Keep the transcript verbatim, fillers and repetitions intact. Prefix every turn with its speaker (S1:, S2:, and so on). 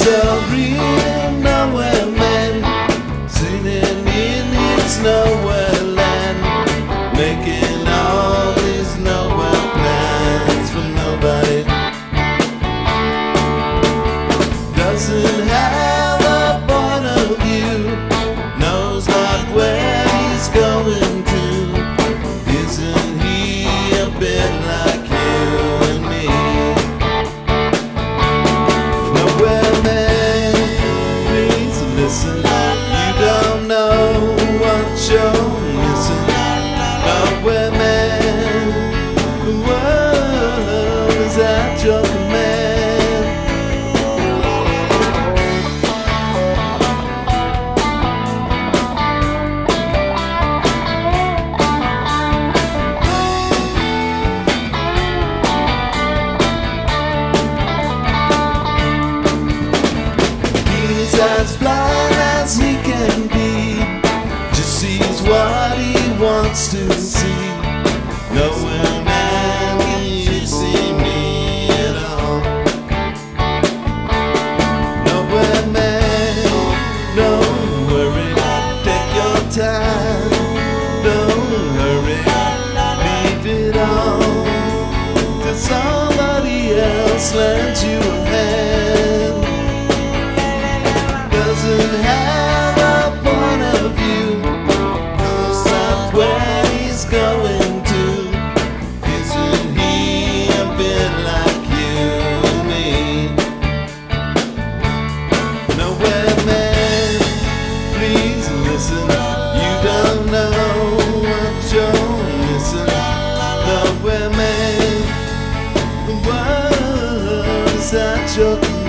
S1: a real nowhere man, sitting in his nowhere land, making all his nowhere plans for nobody. Doesn't have a point of view, knows not where he's going to. Isn't he a bit like you and me? Nowhere man, please listen. You don't know what you're missing. Nowhere man, the world is at your command. As blind as he can be, just sees what he wants to see. Nowhere man can you see me at all. Nowhere man, don't worry, take your time, don't hurry, leave it all till somebody else lends you a hand. Doesn't have a point of view, knows not where he's going to. Isn't he a bit like you and me? Nowhere man, please listen. You don't know what you're missing. Nowhere man, the world is at your command.